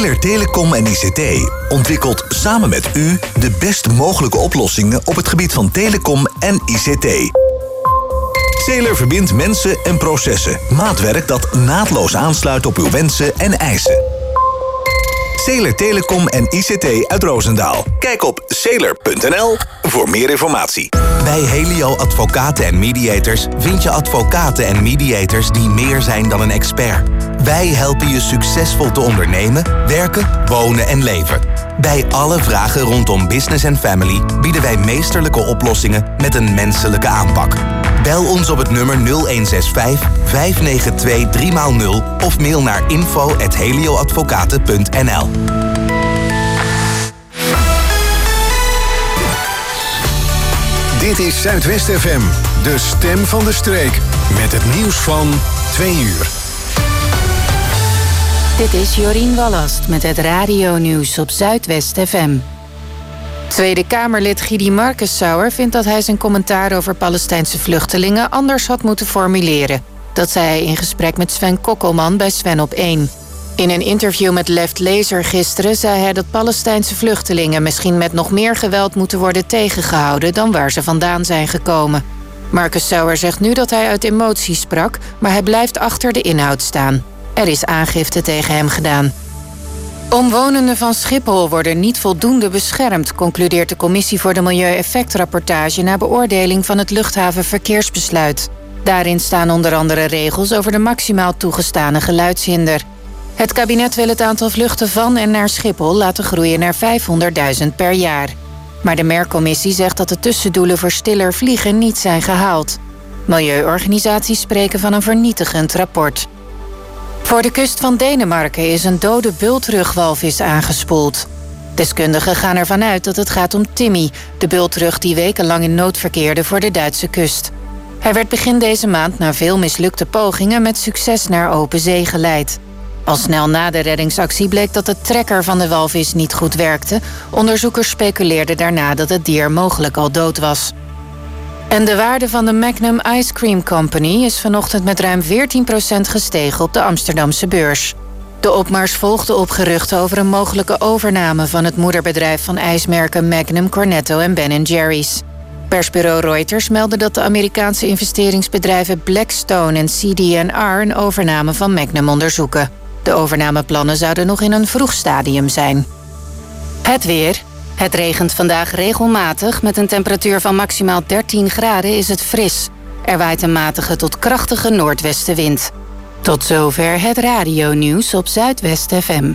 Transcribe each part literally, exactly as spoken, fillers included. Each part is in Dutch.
Sailor Telecom en I C T ontwikkelt samen met u de best mogelijke oplossingen op het gebied van telecom en I C T. Sailor verbindt mensen en processen. Maatwerk dat naadloos aansluit op uw wensen en eisen. Sailor Telecom en I C T uit Roosendaal. Kijk op sailor punt n l voor meer informatie. Bij Helio Advocaten en Mediators vind je advocaten en mediators die meer zijn dan een expert. Wij helpen je succesvol te ondernemen, werken, wonen en leven. Bij alle vragen rondom business en family bieden wij meesterlijke oplossingen met een menselijke aanpak. Bel ons op het nummer nul een zes vijf, vijf negen twee, drie nul of mail naar info at helioadvocaten punt n l. Dit is Zuidwest F M, de stem van de streek. Met het nieuws van twee uur. Dit is Jorien Wallast met het radionieuws op Zuidwest F M. Tweede Kamerlid Gidi Markensauer vindt dat hij zijn commentaar over Palestijnse vluchtelingen anders had moeten formuleren. Dat zei hij in gesprek met Sven Kokkelman bij Sven op één. In een interview met Left Lezer gisteren zei hij dat Palestijnse vluchtelingen misschien met nog meer geweld moeten worden tegengehouden dan waar ze vandaan zijn gekomen. Markensauer zegt nu dat hij uit emotie sprak, maar hij blijft achter de inhoud staan. Er is aangifte tegen hem gedaan. Omwonenden van Schiphol worden niet voldoende beschermd, concludeert de Commissie voor de Milieueffectrapportage na beoordeling van het luchthavenverkeersbesluit. Daarin staan onder andere regels over de maximaal toegestane geluidshinder. Het kabinet wil het aantal vluchten van en naar Schiphol laten groeien naar vijfhonderdduizend per jaar. Maar de Mercommissie zegt dat de tussendoelen voor stiller vliegen niet zijn gehaald. Milieuorganisaties spreken van een vernietigend rapport. Voor de kust van Denemarken is een dode bultrugwalvis aangespoeld. Deskundigen gaan ervan uit dat het gaat om Timmy, de bultrug die wekenlang in nood verkeerde voor de Duitse kust. Hij werd begin deze maand na veel mislukte pogingen met succes naar open zee geleid. Al snel na de reddingsactie bleek dat de trekker van de walvis niet goed werkte. Onderzoekers speculeerden daarna dat het dier mogelijk al dood was. En de waarde van de Magnum Ice Cream Company is vanochtend met ruim veertien procent gestegen op de Amsterdamse beurs. De opmars volgde op geruchten over een mogelijke overname van het moederbedrijf van ijsmerken Magnum, Cornetto en Ben en Jerry's. Persbureau Reuters meldde dat de Amerikaanse investeringsbedrijven Blackstone en C D en R een overname van Magnum onderzoeken. De overnameplannen zouden nog in een vroeg stadium zijn. Het weer. Het regent vandaag regelmatig. Met een temperatuur van maximaal dertien graden is het fris. Er waait een matige tot krachtige noordwestenwind. Tot zover het radionieuws op Zuidwest F M.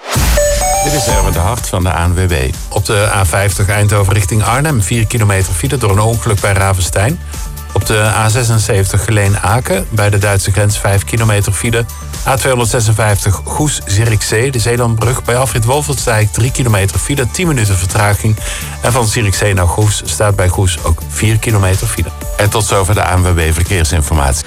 Dit is Erwin de Hart van de A N W B. Op de A vijftig Eindhoven richting Arnhem, vier kilometer file door een ongeluk bij Ravenstein. Op de A zesenzeventig Geleen-Aken, bij de Duitse grens vijf kilometer file. A tweehonderdzesenvijftig Goes-Zierikzee, de Zeelandbrug, bij Afrit Wolfertsdijk drie kilometer file, tien minuten vertraging. En van Zierikzee naar Goes staat bij Goes ook vier kilometer file. En tot zover de A N W B Verkeersinformatie.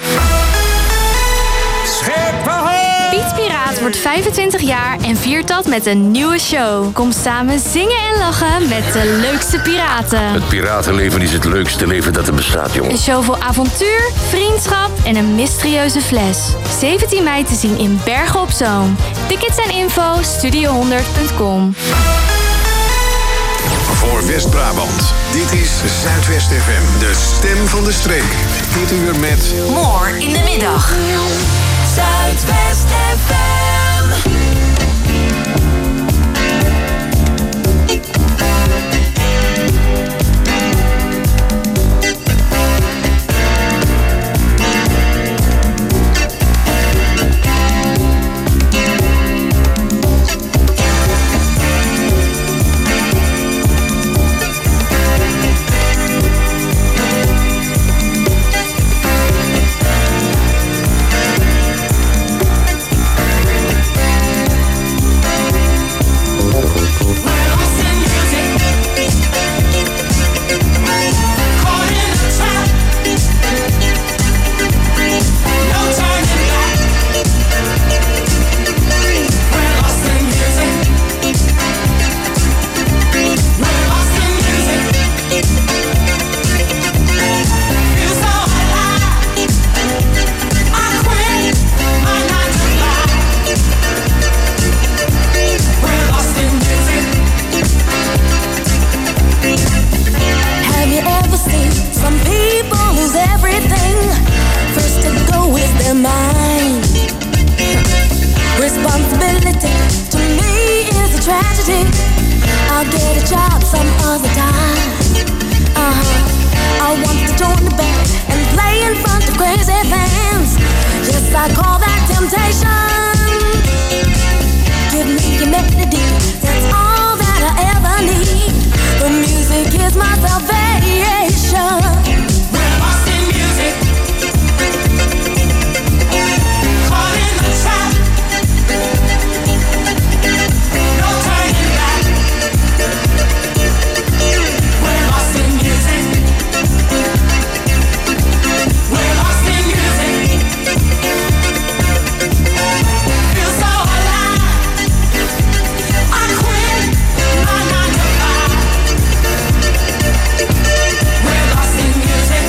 Piet Piraat wordt vijfentwintig jaar en viert dat met een nieuwe show. Kom samen zingen en lachen met de leukste piraten. Het piratenleven is het leukste leven dat er bestaat, jongen. Een show vol avontuur, vriendschap en een mysterieuze fles. zeventien mei te zien in Bergen op Zoom. Tickets en info studio honderd punt com. Voor West-Brabant, dit is Zuidwest F M, de stem van de streek. Dit uur met... More in de middag. Zuidwest F M. get a job some other time. Uh-huh. I want to join the band and play in front of crazy fans. Yes, I call that temptation. Give me your melody, that's all that I ever need. The music is my salvation. We're lost in music, caught in the trap. No turning back. We're lost in music. We're lost in music. Feel so alive. I quit my nine to five. We're lost in music.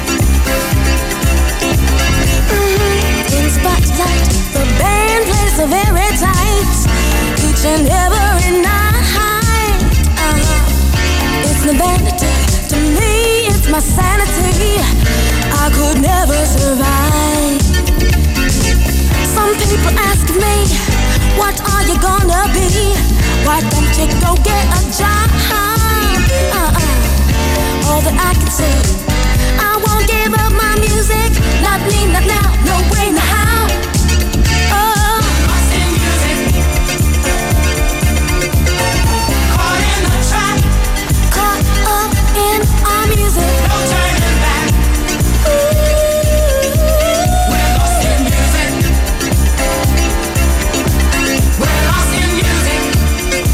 Mm-hmm. In spotlight, the band plays so very tight. Each and every night. Uh-huh. It's no vanity to me, it's my sanity. I could never survive. Some people ask me, what are you gonna be? Why don't you go get a job? Uh-uh. All that I can say, I won't give up my music. Not me, not now, no way, no how. Oh, lost in music, caught in the trap, caught up in our music. No turning back. Ooh. We're lost in music. We're lost in music.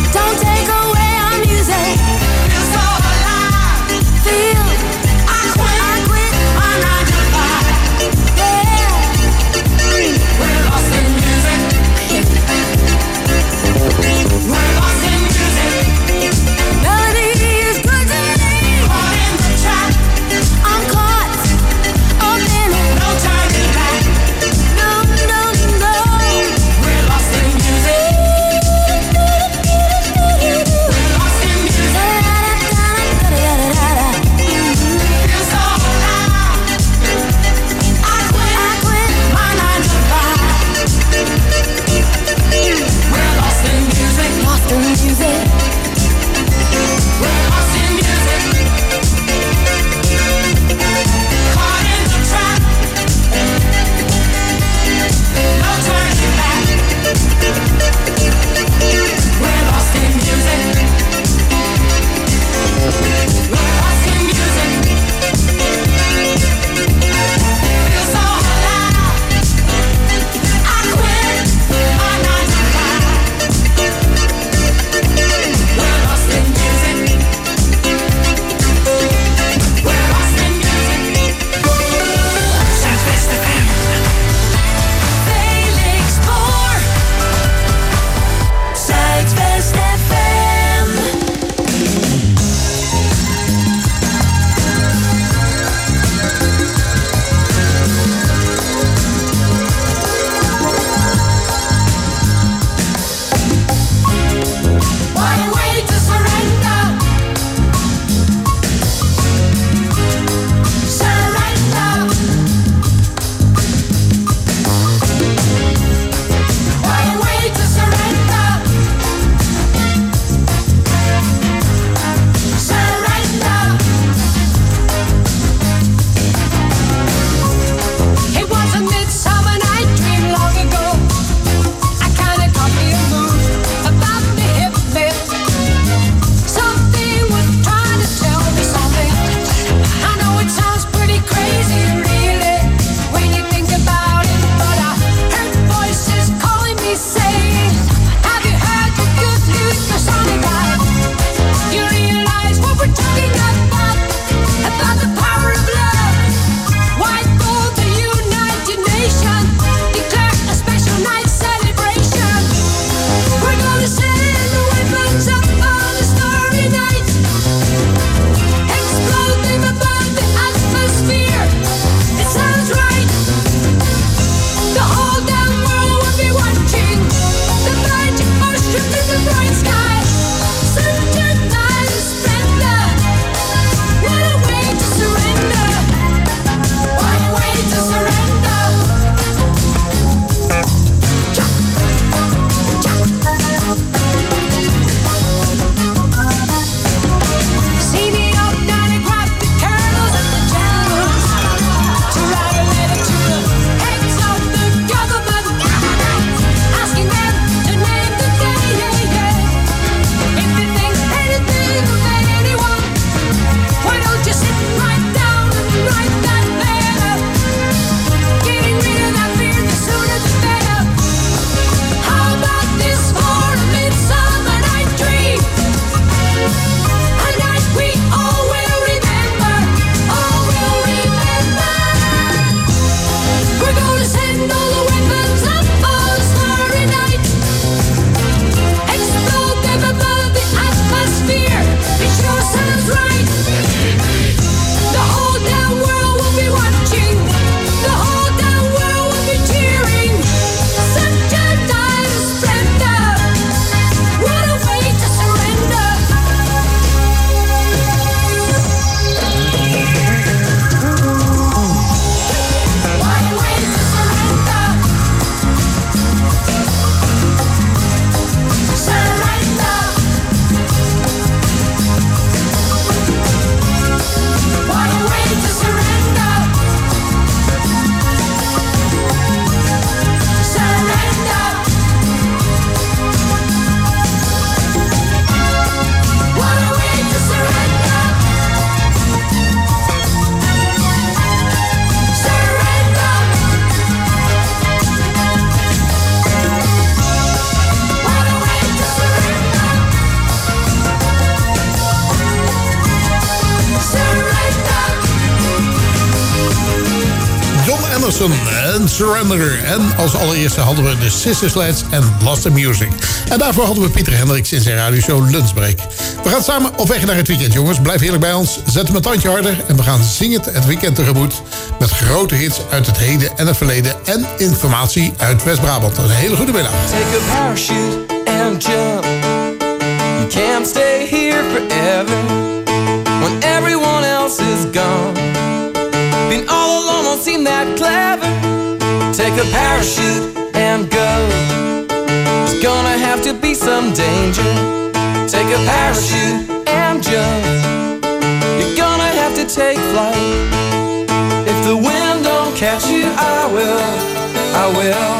Anderson en Surrender. En als allereerste hadden we de Sister Sledge en Blossom Music. En daarvoor hadden we Pieter Hendricks in zijn radioshow Lunchbreak. We gaan samen op weg naar het weekend, jongens. Blijf heerlijk bij ons. Zet hem een tandje harder. En we gaan zingend het weekend tegemoet. Met grote hits uit het heden en het verleden. En informatie uit West-Brabant. Een hele goede middag. Take a parachute and jump. You can't stay here forever. When everyone else is gone. Being all alone won't seem that clever. Take a parachute and go. There's gonna have to be some danger. Take a parachute and jump. You're gonna have to take flight. If the wind don't catch you, I will, I will.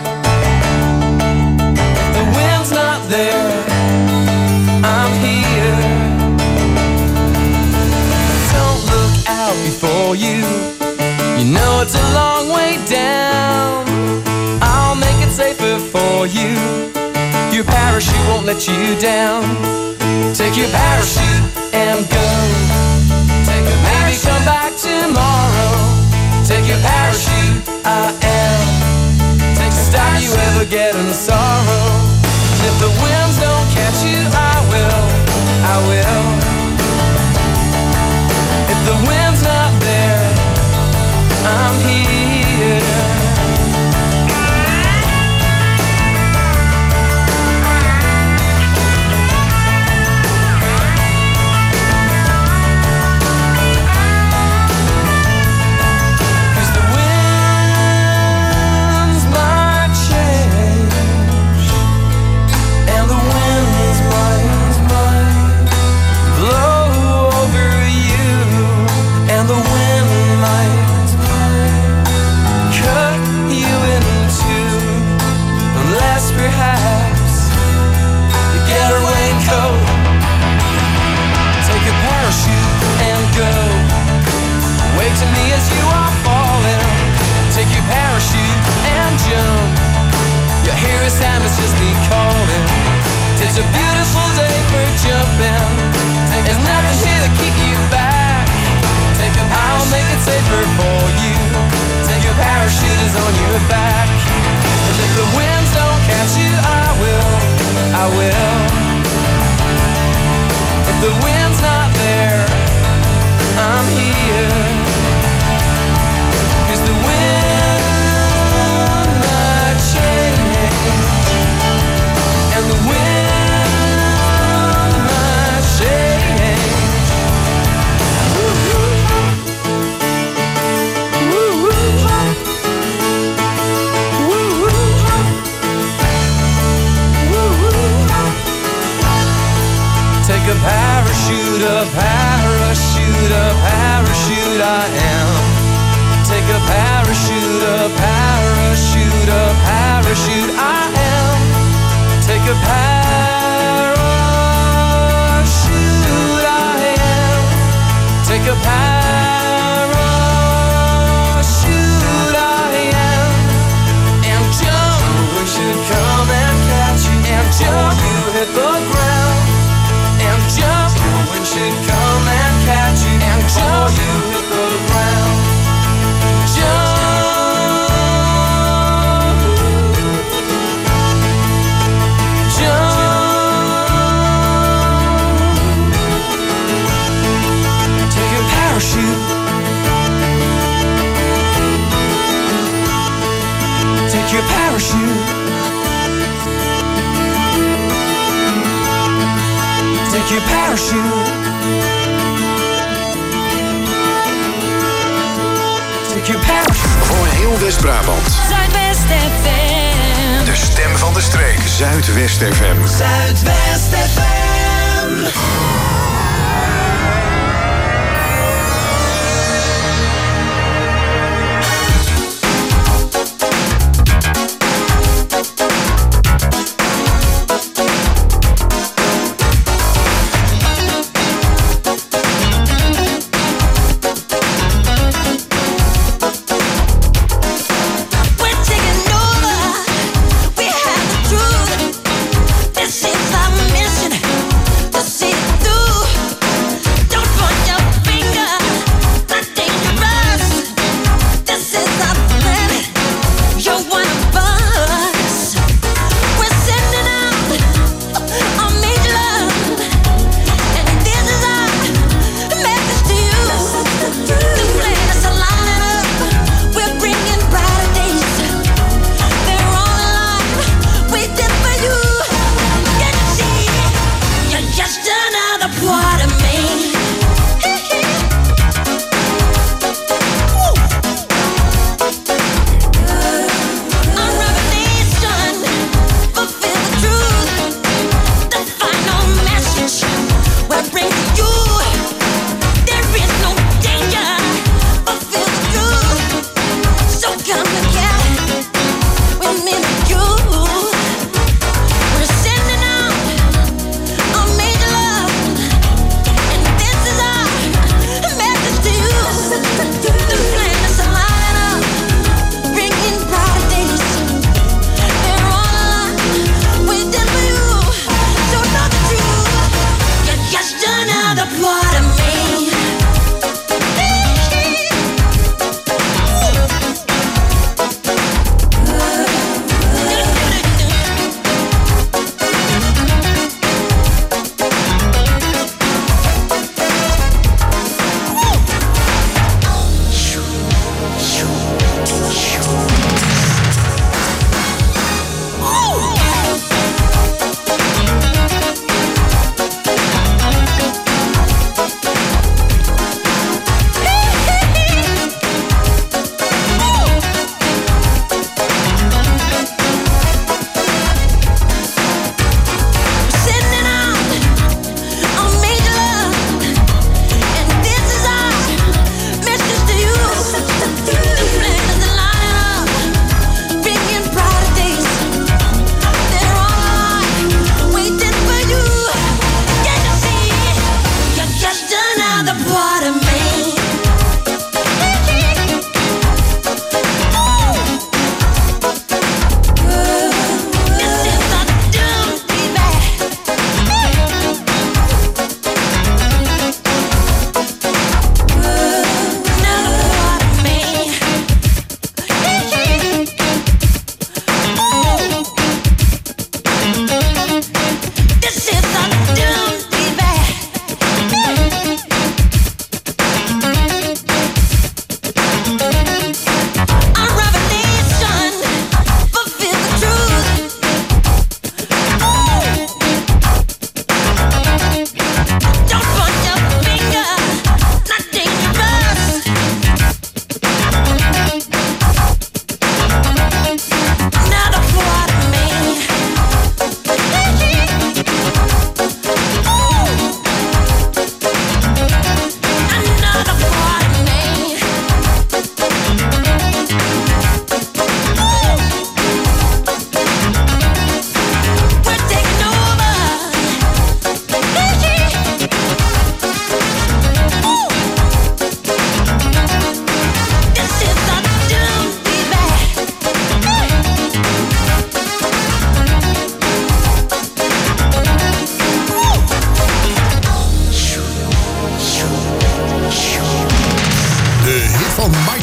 If the wind's not there, I'm here. Don't look out before you. You know it's a long way down. I'll make it safer for you. Your parachute won't let you down. Take your parachute and go. Take a Maybe come back tomorrow. Take your parachute, I am. Take to stop you ever getting sorrow. And if the winds don't catch you, I will, I will. If the wind's not there, I'm here. Wave to me as you are falling. Take your parachute and jump. Your hero Sam is just me calling. It's a beautiful day for jumping. There's nothing here to keep you back. Take a I'll make it safer for you. Take your parachute is on your back. And if the winds don't catch you, I will, I will. If the wind's not there, I'm here. Cause the wind might change. And the wind might change. Woo-hoo. Woo-hoo. Woo-hoo. Take a parachute, a parachute, a parachute I am. Take a parachute, a parachute, a parachute I am. Take a parachute I am. Take a parachute I am. And jump, we should come and catch you. And jump, you hit the ground. And jump, we should come and catch you. And jump, you hit the ground. Parachute. Take your parachute. Take your parachute. Take your parachute. Voor heel West-Brabant. Zuidwest F M. De stem van de streek. Zuidwest F M. Zuidwest F M. This is our mission.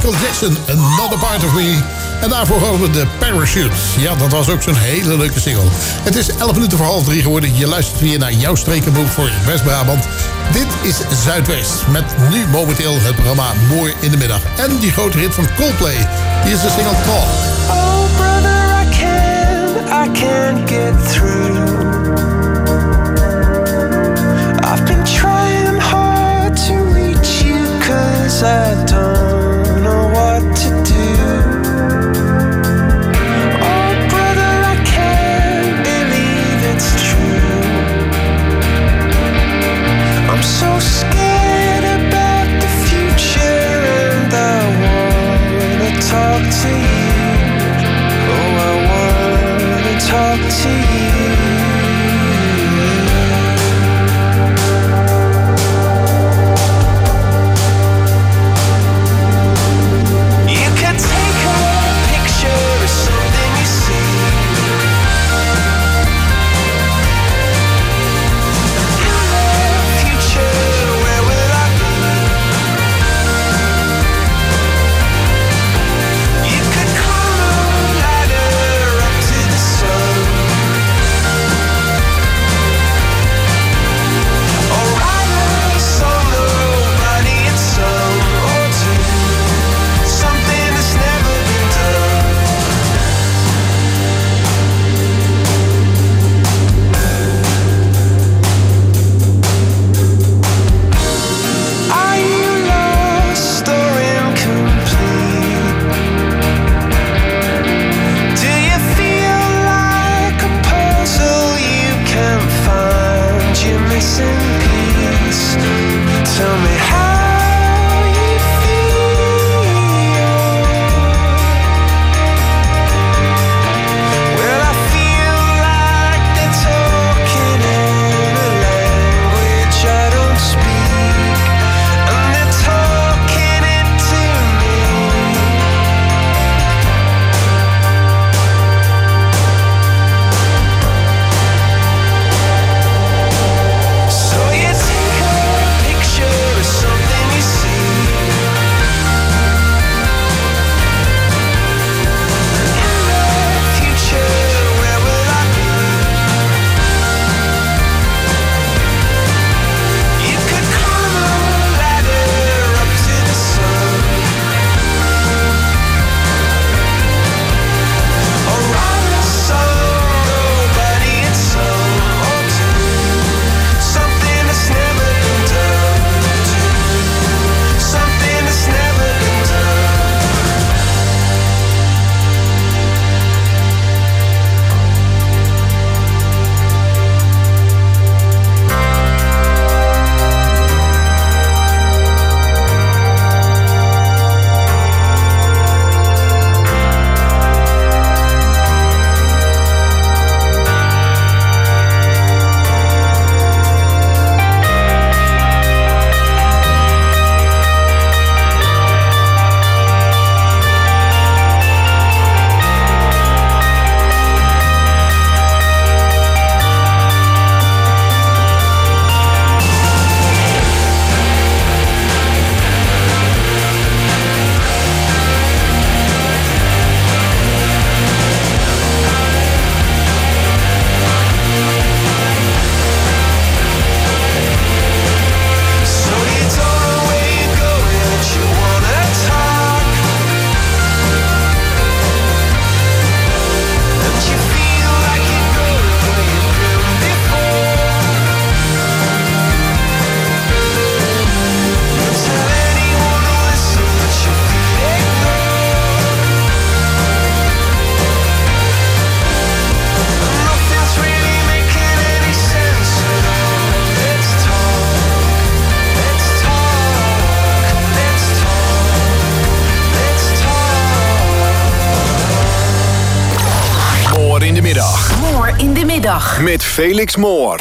Michael Jackson, Another Part of Me. En daarvoor hadden we de Parachutes. Ja, dat was ook zo'n hele leuke single. Het is elf minuten voor half drie geworden. Je luistert weer naar jouw strekenboek voor West-Brabant. Dit is Zuidwest. Met nu momenteel het programma Mooi in de Middag. En die grote hit van Coldplay. Hier is de single Talk. Oh brother, I can't, I can't get through. I've been trying hard to reach you, 'cause I don't know what to do. Oh brother, I can't believe it's true. I'm so scared about the future, and I wanna talk to you. Oh, I wanna talk to you. Met Felix Moor.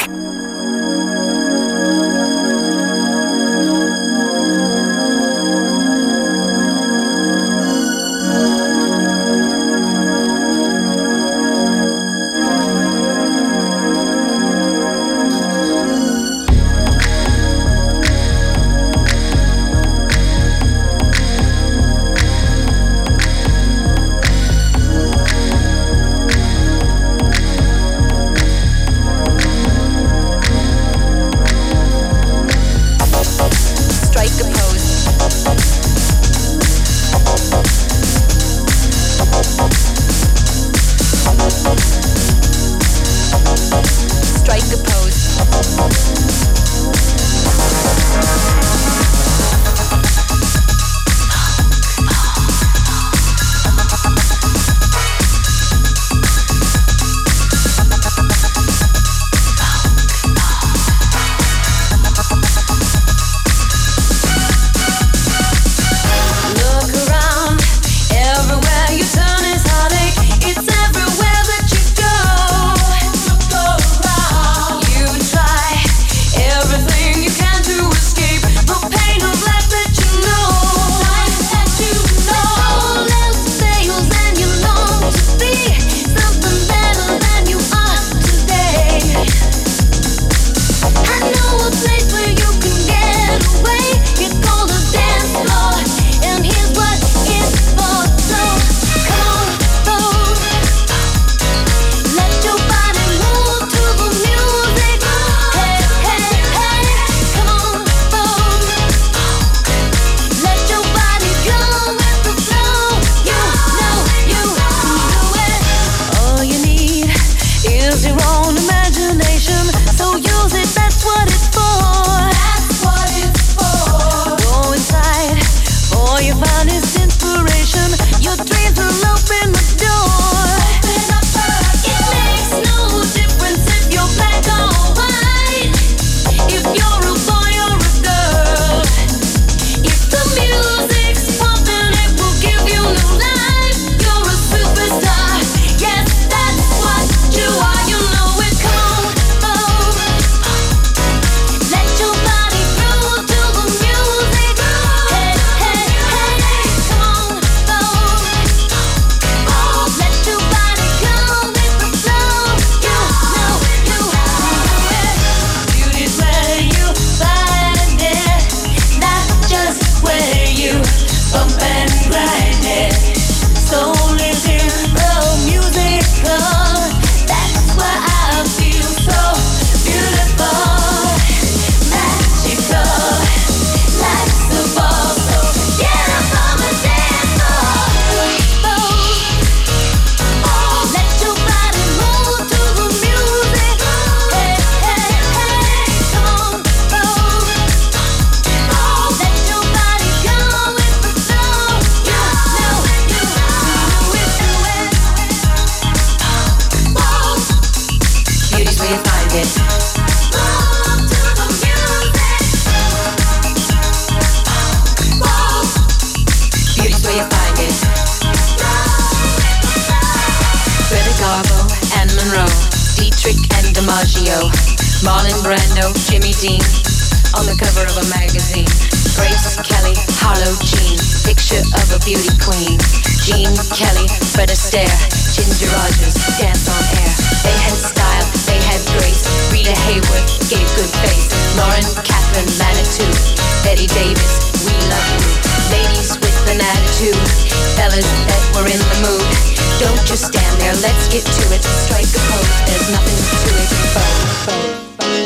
DiMaggio, Marlon Brando, Jimmy Dean, on the cover of a magazine. Grace Kelly, Harlow Jean, picture of a beauty queen. Jean Kelly, Fred Astaire, Ginger Rogers, dance on air. They had style, they had grace. Rita Hayworth gave good face. Lauren Catherine Manitou, Betty Davis, we love you. Ladies with an attitude, fellas that were in the mood. Don't just stand there, let's get to it. Strike a pose, there's nothing to it. Vogue.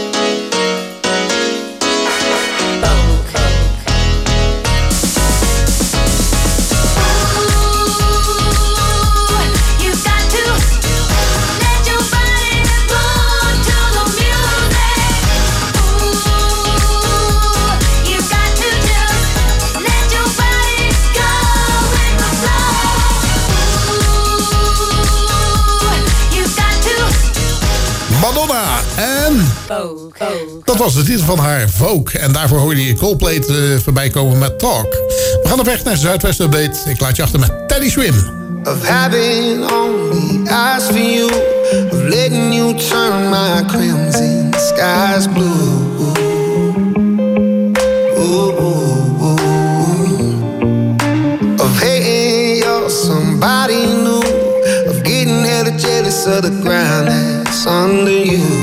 Madonna en dat was de titel van haar, Vogue. En daarvoor hoorde je Coldplay uh, voorbij komen met Talk. We gaan op weg naar de Zuidwest Update. Ik laat je achter met Teddy Swim. Of having only eyes for you, of letting you turn my crimson skies blue. Ooh, ooh, ooh. Of hating you're somebody new, of getting hella jealous of the ground that's under you.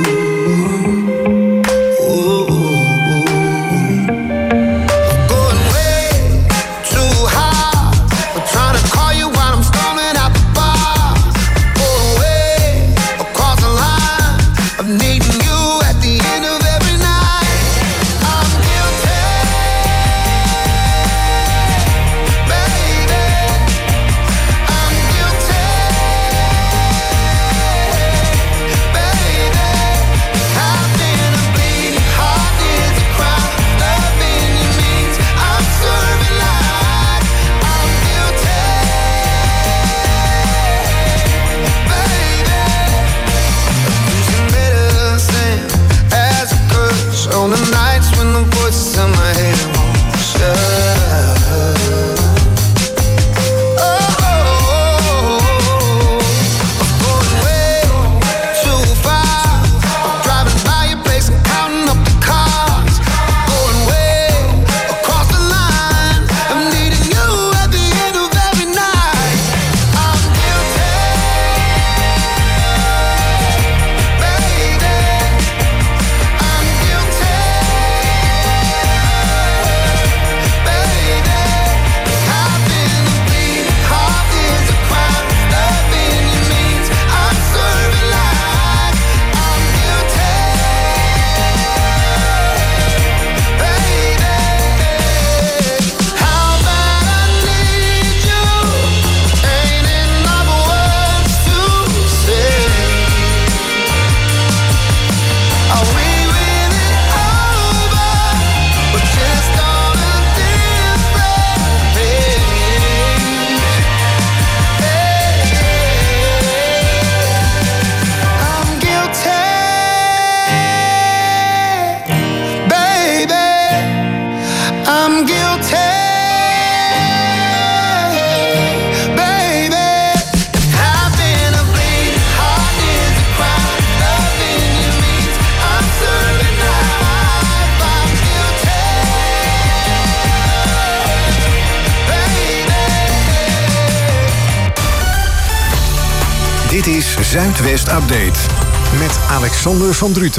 Dit is Zuidwest Update met Alexander van Druten.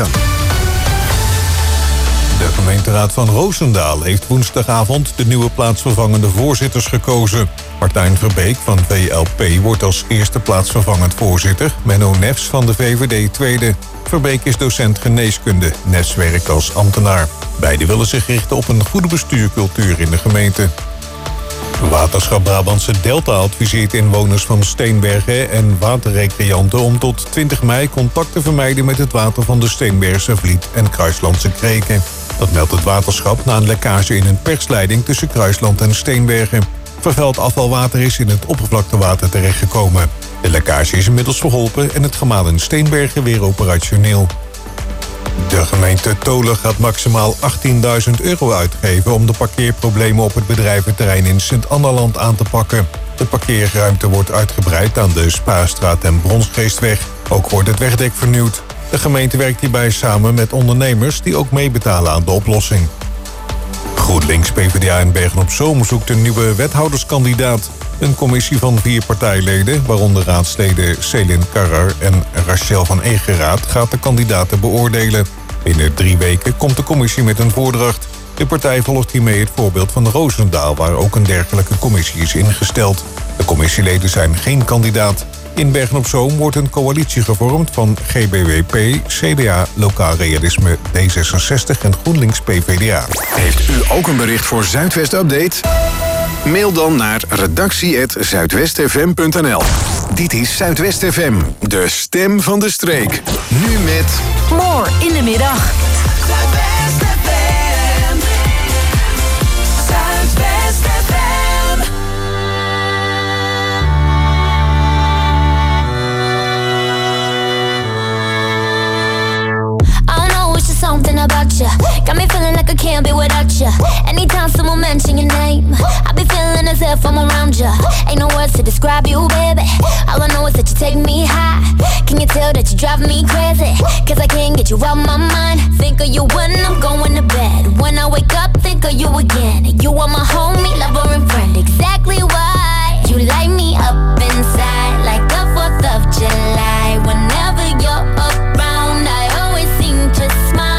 De gemeenteraad van Roosendaal heeft woensdagavond de nieuwe plaatsvervangende voorzitters gekozen. Martijn Verbeek van V L P wordt als eerste plaatsvervangend voorzitter. Menno Nefs van de V V D tweede. Verbeek is docent geneeskunde. Nefs werkt als ambtenaar. Beiden willen zich richten op een goede bestuurcultuur in de gemeente. Waterschap Brabantse Delta adviseert inwoners van Steenbergen en waterrecreanten om tot twintig mei contact te vermijden met het water van de Steenbergse Vliet en Kruislandse Kreken. Dat meldt het waterschap na een lekkage in een persleiding tussen Kruisland en Steenbergen. Vervuild afvalwater is in het oppervlaktewater terechtgekomen. De lekkage is inmiddels verholpen en het gemaal in Steenbergen weer operationeel. De gemeente Tolen gaat maximaal achttienduizend euro uitgeven om de parkeerproblemen op het bedrijventerrein in Sint-Annaland aan te pakken. De parkeerruimte wordt uitgebreid aan de Spaarstraat en Bronsgeestweg. Ook wordt het wegdek vernieuwd. De gemeente werkt hierbij samen met ondernemers die ook meebetalen aan de oplossing. GroenLinks, PvdA in Bergen-op-Zoom zoekt een nieuwe wethouderskandidaat. Een commissie van vier partijleden, waaronder raadsleden Selin Karrer en Rachel van Egeraat, gaat de kandidaten beoordelen. Binnen drie weken komt de commissie met een voordracht. De partij volgt hiermee het voorbeeld van Roosendaal, waar ook een dergelijke commissie is ingesteld. De commissieleden zijn geen kandidaat. In Bergen-op-Zoom wordt een coalitie gevormd van G B W P, C D A, Lokaal Realisme, D zesenzestig en GroenLinks PvdA. Heeft u ook een bericht voor Zuidwest Update? Mail dan naar redactie at zuidwestfm punt n l. Dit is Zuidwest F M, de stem van de streek. Nu met... More in de middag. Zuidwest F M. Zuidwest F M. Something about you got me feeling like I can't be without you. Anytime someone mention your name, I be feeling as if I'm around you. Ain't no words to describe you, baby. All I know is that you take me high. Can you tell that you drive me crazy? Cause I can't get you out my mind. Think of you when I'm going to bed. When I wake up, think of you again. You are my homie, lover and friend. Exactly why you light me up inside like the fourth of July. Whenever you're around, I always seem to smile.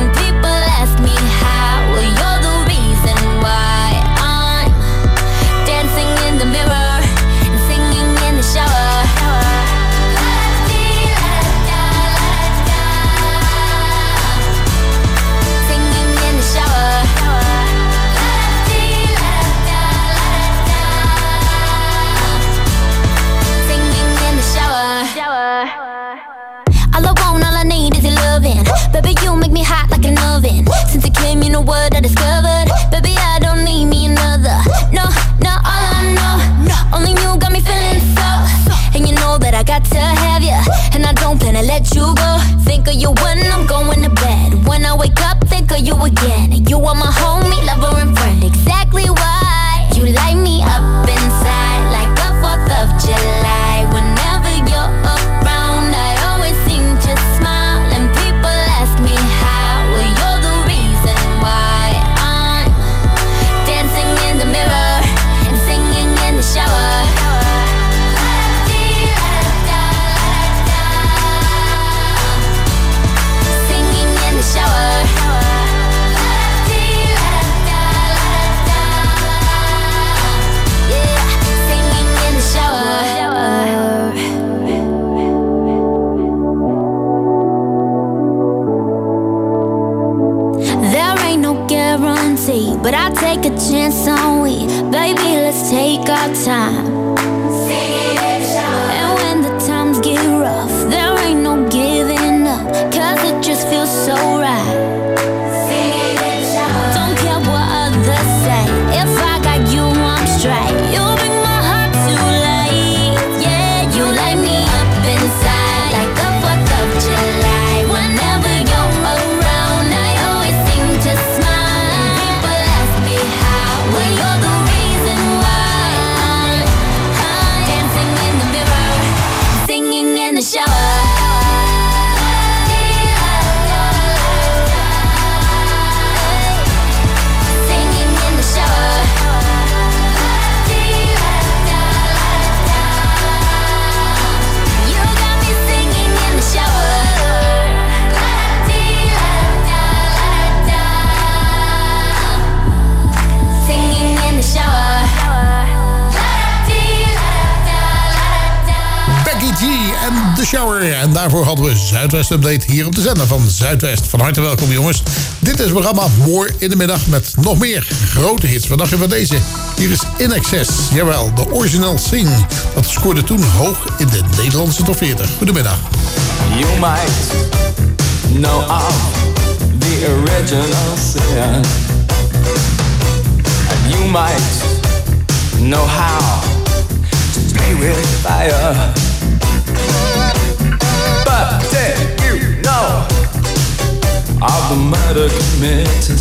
Baby, you make me hot like an oven. Since it came, you know what I discovered. Baby, I don't need me another. No, no, all I know, no. Only you got me feeling so. And you know that I got to have you. And I don't plan to let you go. Think of you when I'm going to bed. When I wake up, think of you again. You are my homie, lover and friend. Exactly why you light me up inside like the fourth of July. Whenever you're around, I always seem to smile. And people ask me how, well, you're the reason why I'm dancing in the mirror and singing in the shower. Singing in the shower. Yeah, singing in the shower. There ain't no guarantee, but I'll take a chance on we. Baby, let's take our time. And when the times get rough, there ain't no giving up, cause it just feels so right. Don't care what others say, if I got you, I'm straight. You bring my heart to life, yeah. You light me up inside like the fourth of July. Whenever you're around, I always seem to smile. People ask me how, well, you're the reason why I'm, I'm dancing in the mirror, singing in the shower. Singing in the shower. You got me singing in the shower. Singing in the shower. Becky G en The Shower. En daarvoor hadden we Zuidwest Update hier op de zender van Zuidwest. Van harte welkom, jongens. Dit is het programma More in de middag met nog meer grote hits. Wat dacht je van deze? Hier is In Excess. Jawel, de original Sing. Dat scoorde toen hoog in de Nederlandse top veertig. Goedemiddag. You might know of the original sin, and you might know how to play with fire. But did you know of the murder committed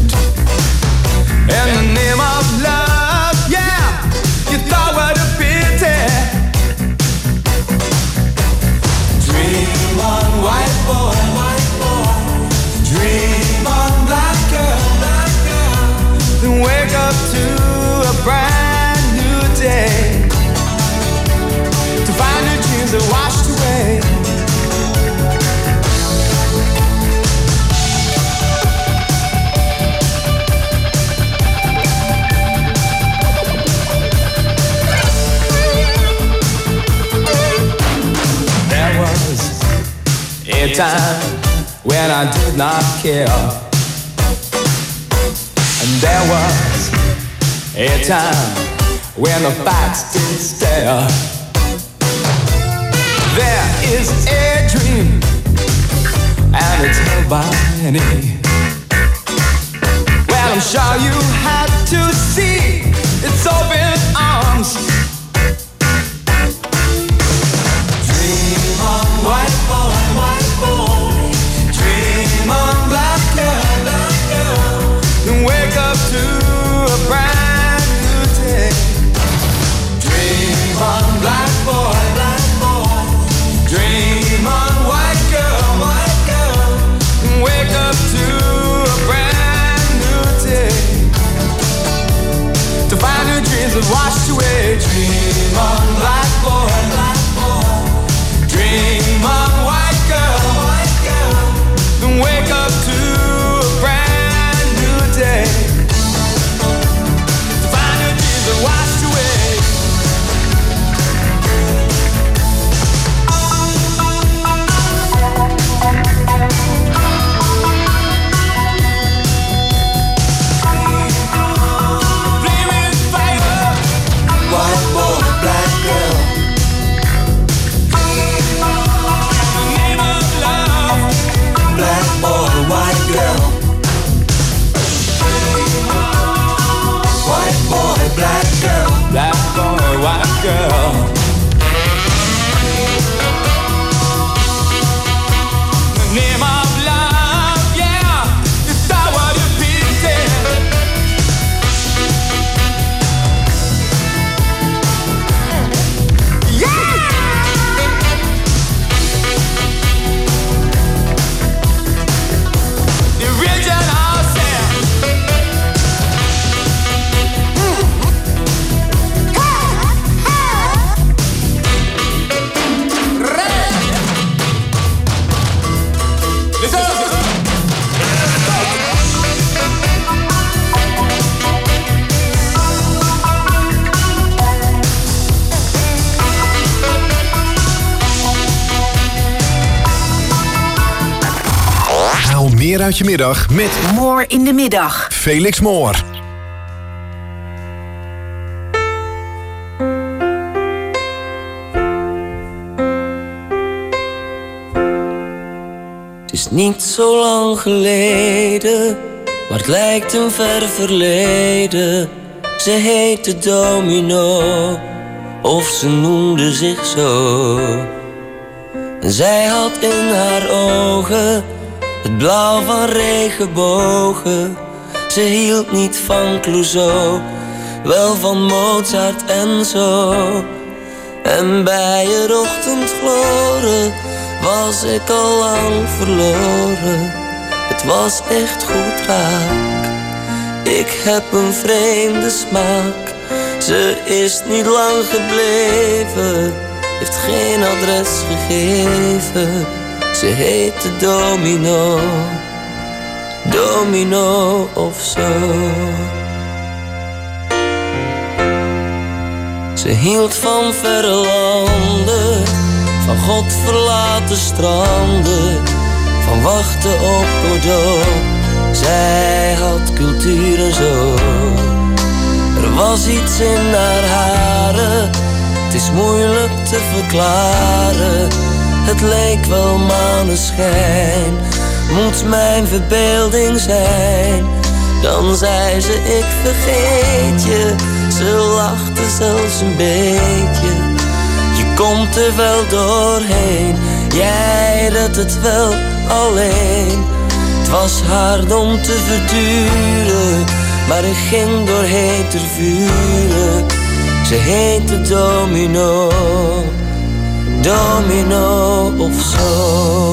in the name of love? Yeah, you thought what a pity. Dream on. white boy, white boy. Dream on, black girl, black girl. Then wake up to a brand new day, to find your dreams are washed away. There was a time when I did not care, and there was a time when the facts did stare. There is a dream, and it's held by many. Well, I'm sure you had to see its open arms. Dream on, white boy, white boy. Dream on, black girl, black girl. Then wake up to a brand new day. Dream on, black boy, black boy. Dream on, white girl, white girl. Then wake up to a brand new day, to find your dreams have washed away. Dream on, black boy, black boy. Dream on, white girl, white girl. Then wake up to a brand new day, to find your dreams have washed away. Flaming fire, white boy, black girl. The name of love, black boy, white girl. White boy, black girl. Black boy, white girl. The name of love, yeah, it's that what it is. Yeah! The original sound. Haal meer uit je middag met Moor in de middag. Felix Moor. Het is niet zo lang geleden, maar het lijkt een ver verleden. Ze heette Domino, of ze noemde zich zo. En zij had in haar ogen het blauw van regenbogen. Ze hield niet van Clouseau, wel van Mozart en zo. En bij het ochtendgloren was ik al lang verloren. Het was echt goed raak. Ik heb een vreemde smaak. Ze is niet lang gebleven, heeft geen adres gegeven. Ze heette Domino, Domino of zo. Ze hield van verre landen, van God verlaten stranden, van wachten op Godot. Zij had cultuur en zo. Er was iets in haar haren, het is moeilijk te verklaren. Het leek wel maneschijn, moet mijn verbeelding zijn. Dan zei ze ik vergeet je, ze lachte zelfs een beetje. Je komt er wel doorheen, jij redt het wel alleen. Het was hard om te verduren, maar ik ging door heter vuren. Ze heette Domino, domino of zo.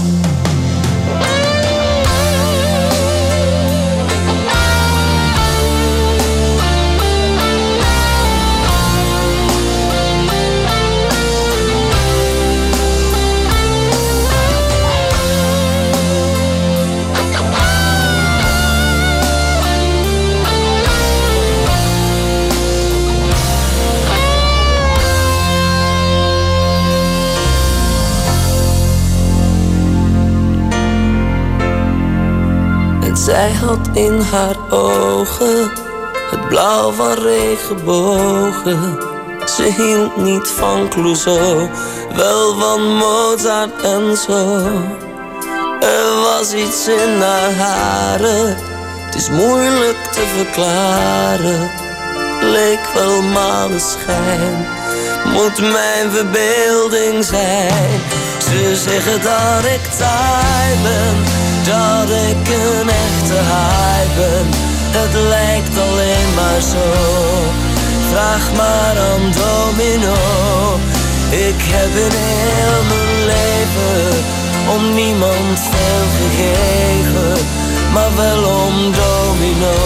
Zij had in haar ogen het blauw van regenbogen. Ze hield niet van Clouseau, wel van Mozart en zo. Er was iets in haar haren, het is moeilijk te verklaren. Leek wel maneschijn, moet mijn verbeelding zijn. Ze zeggen dat ik taai ben, dat ik een echte haai ben. Het lijkt alleen maar zo, vraag maar aan Domino. Ik heb in heel mijn leven om niemand veel gegeven, maar wel om Domino,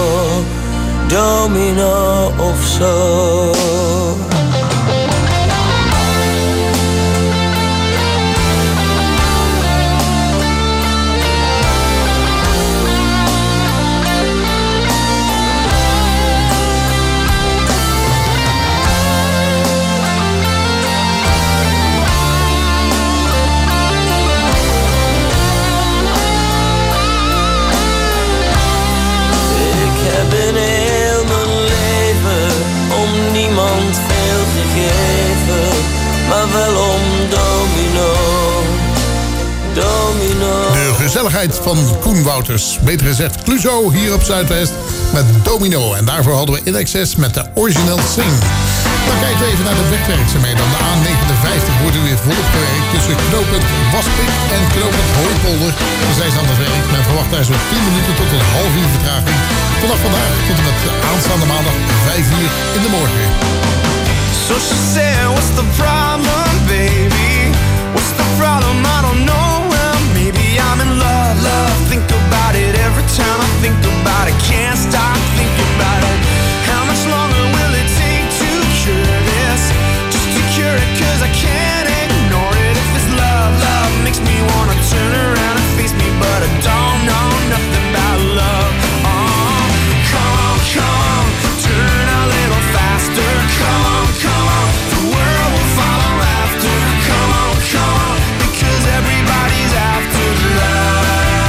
Domino of zo. Niemand veel gegeven, maar wel om Domino, Domino. De gezelligheid van Koen Wouters, beter gezegd Clouseau hier op Zuidwest met Domino. En daarvoor hadden we In Excess met de Original Sing. Dan kijken we even naar de wegwerkzaamheden. De A negenenvijftig wordt er weer volop gewerkt tussen knooppunt Waspik en knooppunt Hooipolder. Dan zijn ze aan het werk. Men verwacht daar zo'n tien minuten tot een half uur vertraging. Vanaf vandaag tot en met aanstaande maandag vijf uur in de morgen. So she said, what's the problem, baby? What's the problem? I don't know. Well, maybe I'm in love, love. Think about it every time I think about it. Can't stop thinking about it. How much longer will it take to cure this? Just to cure it, cause I can't ignore it. If it's love, love makes me wanna turn around and face me, but I don't know nothing about love. Oh, come on, come on, turn a little faster. Come on, come on, the world will follow after. Come on, come on, because everybody's after love.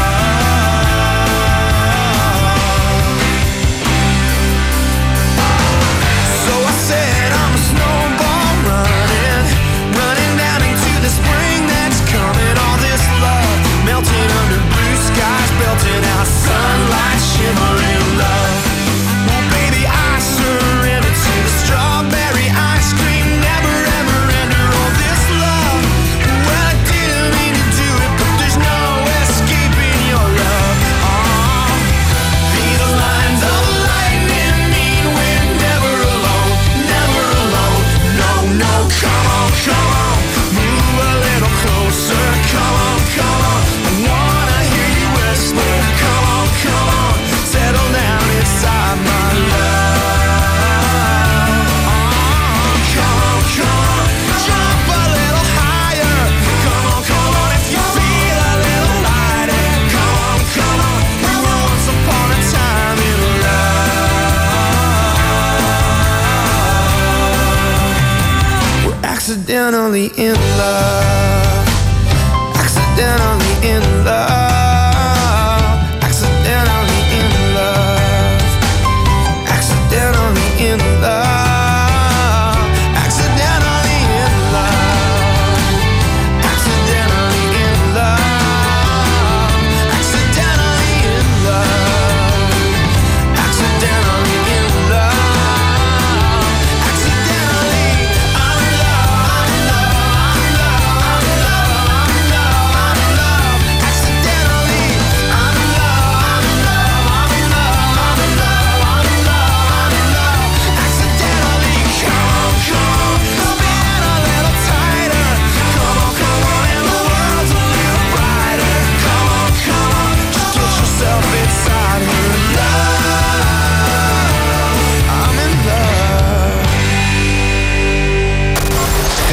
So I said I'm a snowball running, running down into the spring that's coming. All this love melting under blue skies, belting out sunlight, shimmering love. Well, baby, I surrender to the strawberry ice cream, never ever ender all this love. Well, I didn't mean to do it, but there's no escaping your love. Oh, these lines of lightning mean we're never alone, never alone. No, no, come on, come on, move a little closer. Come on, come on, I wanna hear you whisper. Come on, come on, settle down inside my love. Oh, come on, come on, jump a little higher. Come on, come on, if you feel a little lighter. Come on, come on, we were once upon a time in love. We're accidentally in love, accidentally in love, accidentally in love, accidentally in love, accidentally in love, accidentally in love, accidentally in love, accidentally in love, accidentally I'm in love, I'm in love, I'm in love, I'm in love, I'm in love, I'm in love, accidentally.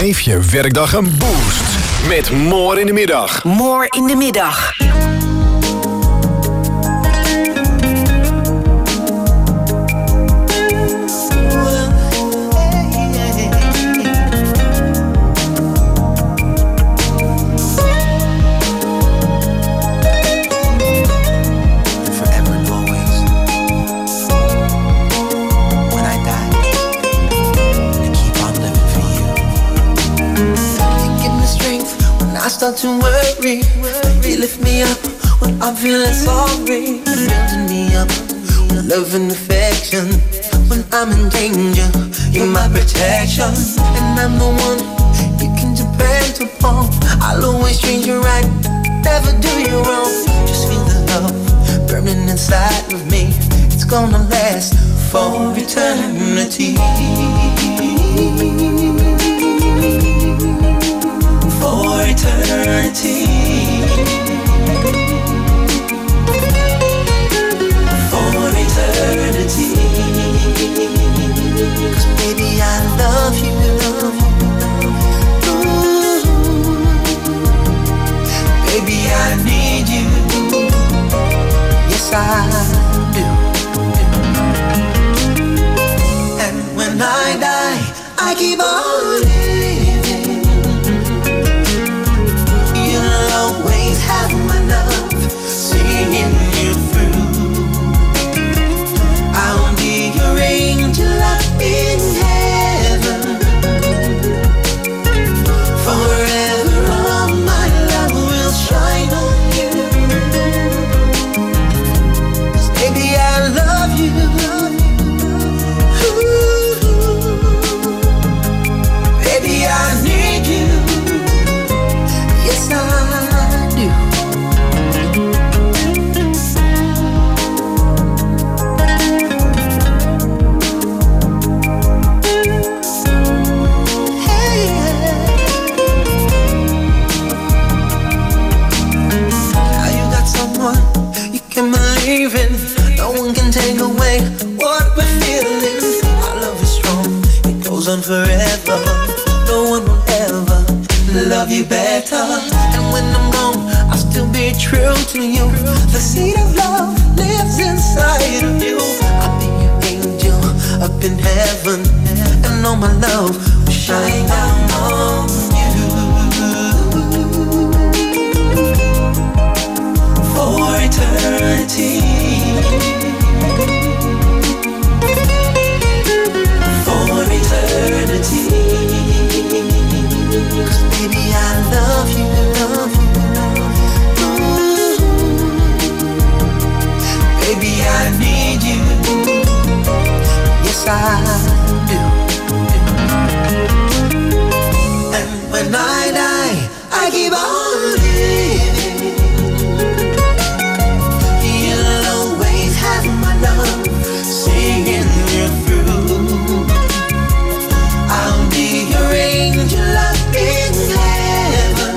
Geef je werkdag een boost met More in de Middag. More in de Middag. Start to worry, you lift me up when I'm feeling sorry. You're building me up with love and affection. When I'm in danger, you're my protection. And I'm the one you can depend upon. I'll always treat you right, never do you wrong. Just feel the love burning inside of me. It's gonna last for eternity. For eternity. For eternity. 'Cause baby I love you. Ooh. Baby I need you. Yes I do. And when I die I keep on living. Always have my love singing you through. I'll be your angel up in heaven. Forever all my love will shine on you. 'Cause baby I love you. Ooh. Baby I need you. Yes I do. Hey, now you got someone you can believe in. No one can take away what we're feeling. Our love is strong, it goes on forever. No one will ever love you better. And when I'm gone, I'll still be true to you. The seed of love lives inside of you. I'll be your angel up in heaven. And all my love will shine down on you. For eternity. For eternity. 'Cause baby I love you, love you, ooh. Baby I need you. Yes I do. And when I die I keep on living. You'll always have my love singing you through. I'll be your angel up in heaven.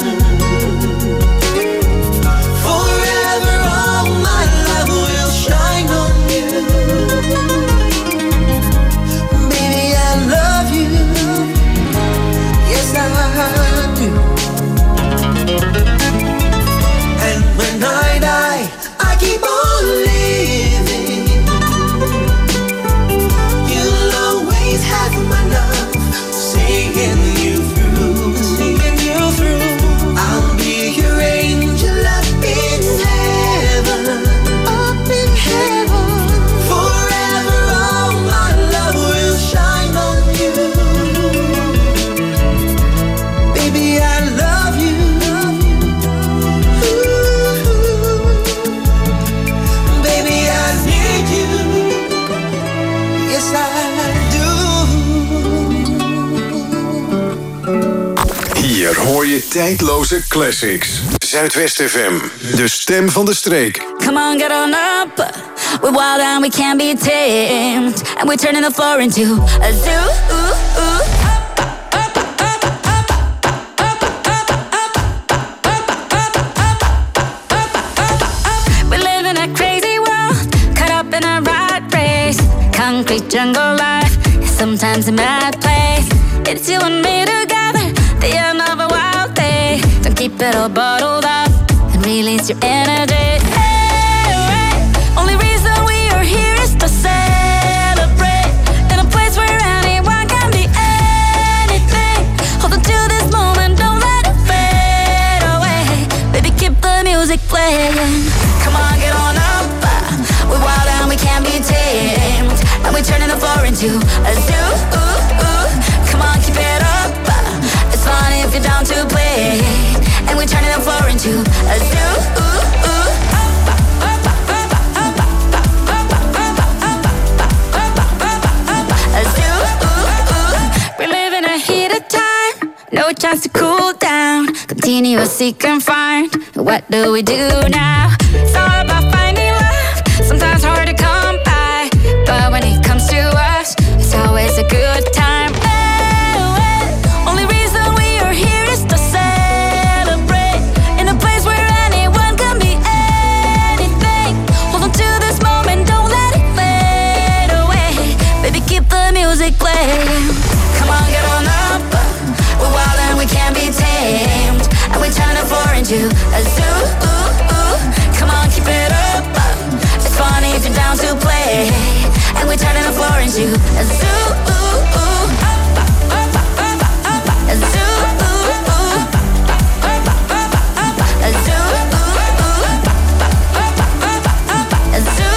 Forever all my love will shine on you. Baby I love you. Yes I do. And when I die I keep on living. You'll always have my love singing you through, singing you through. I'll be your angel up in heaven, up in heaven. Forever all my love will shine on you. Baby I love you. Ooh. Baby I need you. Yes I do. Hier hoor je tijdloze classics. Zuidwest F M, de stem van de streek. Come on, get on up. We're wild and we can't be tamed. And we're turning the floor into a zoo. Ooh, ooh. We live in a crazy world, caught up in a rat race. Concrete jungle life, sometimes a mad place. It's you and me together, it all bottled up and release your energy. Hey, hey. Only reason we are here is to celebrate in a place where anyone can be anything. Hold on to this moment, don't let it fade away. Baby, keep the music playing. Come on, get on up. We're wild and we can't be tamed, and we're turning the floor into a zoo. Come on, keep it up. It's fun if you're down to play, and we're turning the floor into a zoo. A zoo. We're living a heated time, no chance to cool down. Continuously confined. What do we do now? It's all about finding love. Sometimes hard to come by, but when it comes to us, it's always a good time. Hey, hey. Only reason we are here is to celebrate in a place where anyone can be anything. Hold on to this moment, don't let it fade away. Baby, keep the music playing. Come on, get on up. We're wild and we can't be tamed, and we're turning the floor into a zoo. Come on, keep it up. It's funny if you're down to play, and we're turning the floor into a zoo. A zoo. A zoo. A zoo.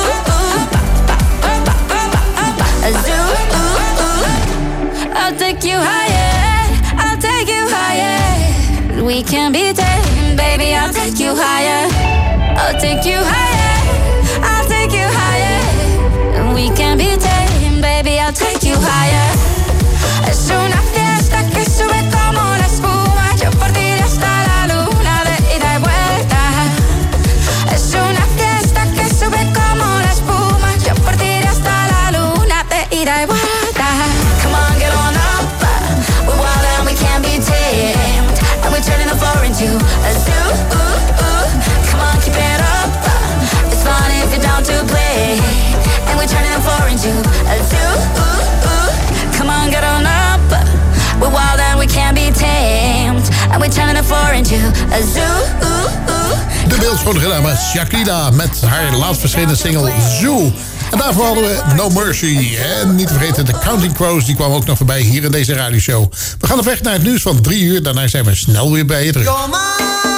A zoo. I'll take you higher. I'll take you higher. We can be tamed, baby. I'll take you higher. I'll take you higher. I'll take you higher. We can be tamed, baby. I'll take you higher. Es una fiesta que sube como la espuma. Yo por ti iré hasta la luna de ida y vuelta. Es una fiesta que sube como la espuma. Yo por ti iré hasta la luna de ida y vuelta. Come on, get on up. We're wild and we can't be tamed, and we're turning the floor into a zoo. Come on, keep it up. It's fun if you're down to play, and we're turning the floor into a zoo. Come on, get on up. We're wild and we can't be tamed, and we're turning the floor into a zoo. De beeldschoon gedaan Shakira met haar laatst verschenen single Zoo. En daarvoor hadden we No Mercy. En niet te vergeten, de Counting Crows, die kwamen ook nog voorbij hier in deze radioshow. We gaan op weg naar het nieuws van drie uur. Daarna zijn we snel weer bij je terug.